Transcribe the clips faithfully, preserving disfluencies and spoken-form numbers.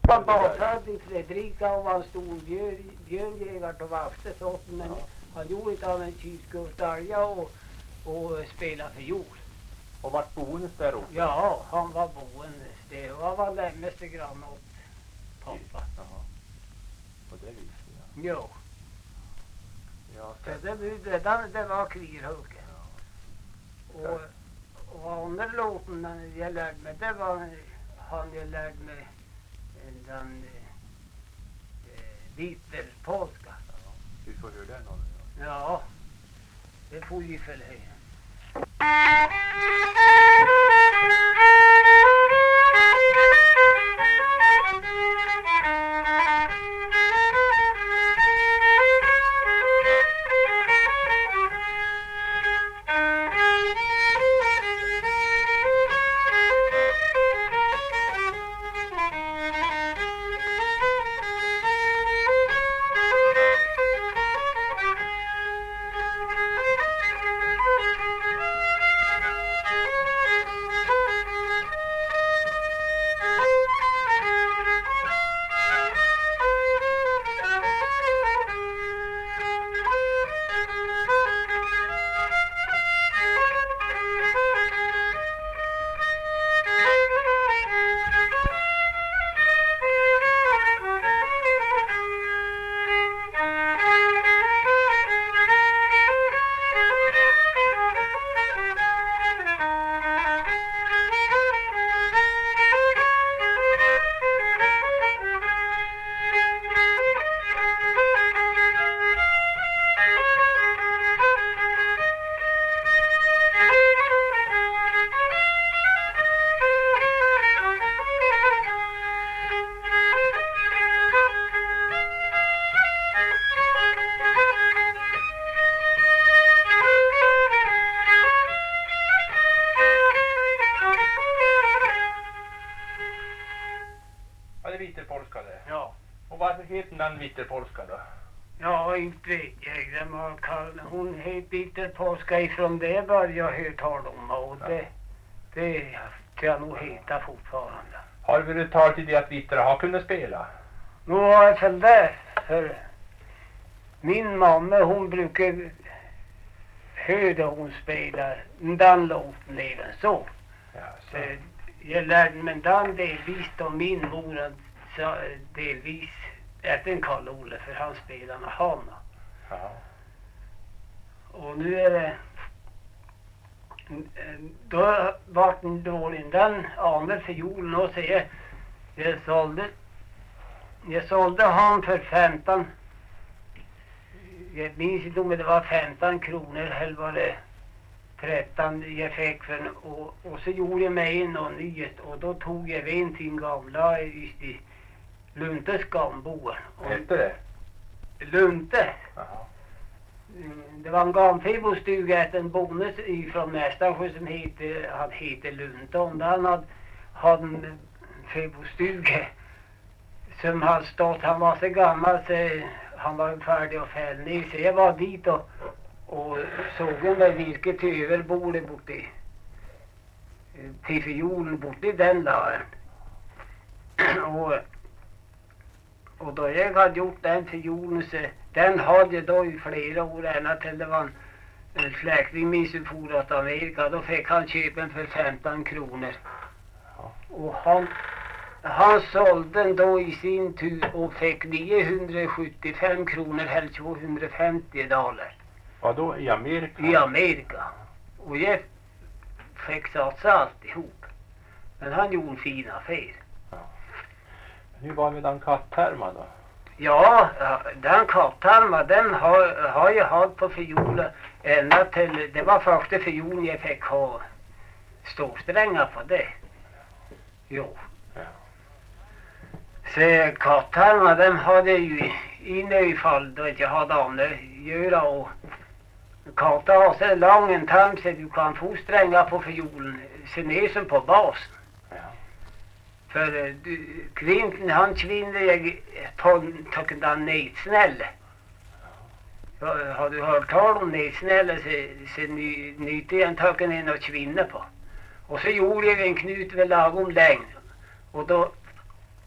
Han var född i Fredrika och var en stor björn, björnjägare på Vaftesorten, men ja. Han gjorde inte av en kylskurtalja och, och spelade för jord. Och vart boende där också? Ja, han var boende där och han var närmaste grann åt pappa. Jaha. På det viset, ja. Jo. Ja, så det, det, det, det var Kvirhugge. Ja. Och, och andra låten jag lärde mig, det var han jag lärde mig den Vitterpolska. Ja, vi får höra den någon. Ja, det får vi följa. Vitterpolska det? Ja. Och varför heter den Vitterpolska då? Ja, inte vet jag. Den var kall. Hon heter Vitterpolska ifrån det började jag höra tal om. Och ja. det, det ska jag nog heta fortfarande. Har vi det talat till det att Vitter har kunnat spela? Nu har jag väl det. För min mamma, hon brukar höra hon spelar den låten även så. Ja, så. så jag lärde mig den delvis då min mor delvis efter Karl-Olle, för han spelar med Hanna. Ja. Och nu är det då var den dålig den andra fiolen och säger jag sålde jag sålde han för femton, jag minns inte om det var femton kronor eller var det tretton jag fick för den, och, och så gjorde jag mig in och nyhet och då tog jag in till en gamla i, i Luntes gamboen. Vad hette det? Lunte. Aha. Det var en gamfibostuga att en bonde från Mästarsjö som hette, han hette Lunte, och han hade, hade en fibostuga som hade stått, han var så gammal så han var färdig att fälla ner, så jag var dit och och såg en där virket till överbordet bort i till fiolen bort i den laren. och och då jag hade gjort den fiolen så den hade jag då i flera år ända till det var en, en släkting min som for åt Amerika, då fick han köpa den för femton kronor. Och han han sålde den då i sin tur och fick niohundrasjuttiofem kronor eller tvåhundrafemtio dollar. Ja, då i Amerika? I Amerika. Och jag fick satsa alltihop. Men han gjorde en fin affär. Ja. Hur var det med den katthärma då? Ja, den katthärma den har, har jag haft på fiolen ända till, det var första fiolen jag fick ha ståsträngar på det. Jo. Ja. Så katthärma den hade ju i nöjfall då jag hade annat göra, och katta har så lång en tarm så du kan få strängar på fiolen så ner som på basen. Ja. För du, kvinten han kvinner jag på den nedsnälle. Ja, har du hört tal om nedsnälle så, så ny, nytte jag en tacken in och kvinna på. Och så gjorde jag en knut vid lagom längd. Och då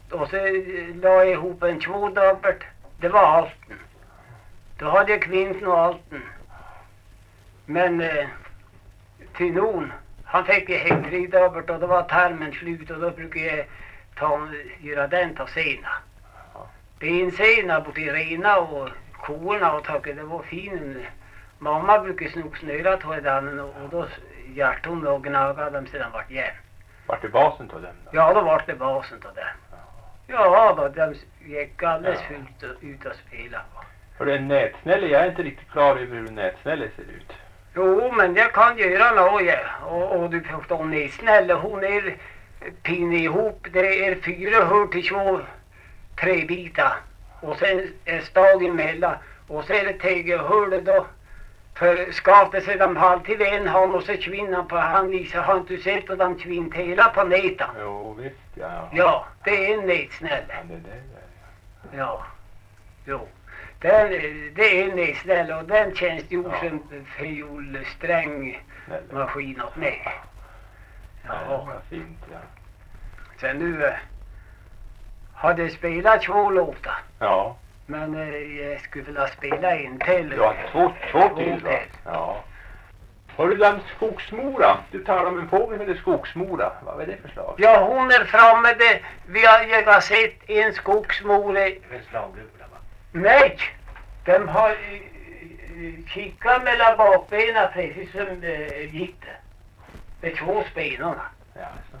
och så la jag ihop en tvådubbelt. Det var alten. Då hade jag kvinten och alten. Men eh, till någon, han fick ju hem tredubbelt och då var tarmen slut och då brukade jag ta, göra den till sena. Bensena både rena och korna och tack, det var fin. Mamma brukade snog snöra till den och då hjärt hon och gnagade dem sedan vart jämn. Vart det basen till dem då? Ja, då var det basen till den. Ja, då de gick alldeles ja. fullt ut och spela. För det är en nätsnälle, jag är inte riktigt klar över hur en nätsnälle ser ut. Jo, men jag kan göra något, ja. Och, och du förstår, nätsnälle, hon är pinne ihop. Det är fyra hör till två tre bitar. Och sen är stag emellan. Och så är det tege hörde då. För skapet sig de alltid en hand och så kvinnan på han visar. Har inte sett på de kvinn hela på näten? Jo, visst, ja. Ja, det är en nätsnälle. Ja, det är det där, ja. Ja, jo. Den, det är en nätsnälle och den känns ju ja. som fiolsträng maskin åt mig. Ja, ja. Det var fint, ja. Sen nu eh, hade jag spelat två låtar. Ja. Men eh, jag skulle vilja spela en till. Ja, två, två till då. Ja. Har du den skogsmora? Du talar om en fågel som heter skogsmora. Vad är det för slag? Ja, hon är framme. Det, vi har, jag har sett en skogsmora. En slagluva, va? Nej, de har uh, kickat mellan bakbenen precis som uh, gick det. Med två spenarna. Ja, så.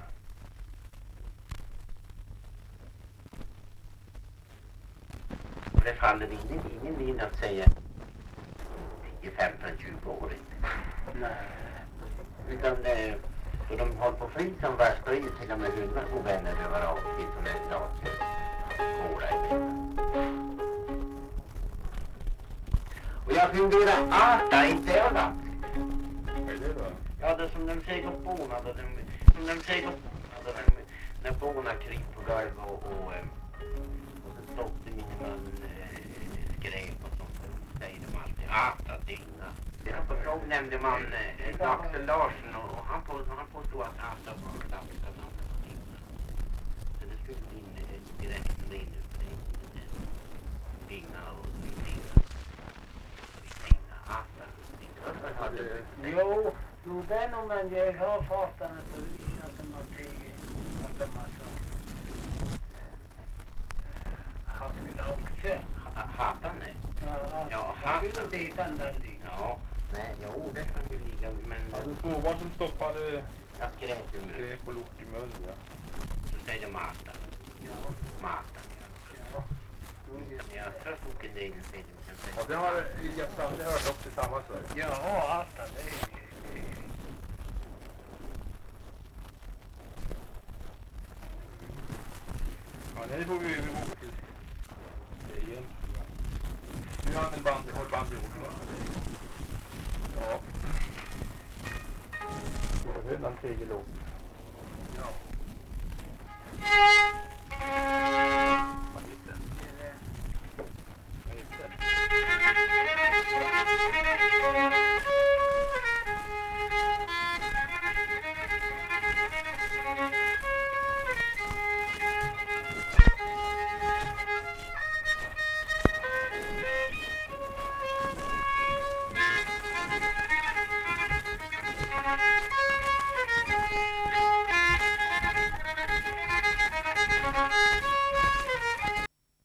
Det faller ingen, ingen in att säga tio, femton, tjugo år. Nej. Utan det, för de håller på fri som värst och är till och med hundra ovänner över avtid som är klart. Håra i mig. Och jag funderar, ah, det är inte jag då. Vad är det då? Ja, det är som de säger på bona, då de, som de säger på bona, då de, när bona kryper på golv och, och, och så stoppar min mun skräp och sånt, säger de alltid, ah, det är inga. Jag på fråg nämnde man eh, Axel Larsson och, och han, på, han påstod att han stod på en lapp av någon. Så det skulle bli en direkt ren ut på det. Binga och binga. Binga, asta. Varför har du... Jo, jo den om man jag har fått den att visa att de har tagit att de har så haft det också. Hatan är? Ja, hatan. Det är den där ligger. Ja, nej, jo, det kan ju ligga, men... Ja, du såg vad som stoppade jag skräp i munnen. skräp och lort i munnen, ja. Så säger de Marta. Ja, Marta, ja. Ja. Jag tror att en del säger det. Ja, det har Elias Sande hört också tillsammans med. Ja, hatan, det är... Ja, nu får vi övergå till det igen. Nu har han en band, håll band i orden. Ja. Det var redan tredje låt. Ja.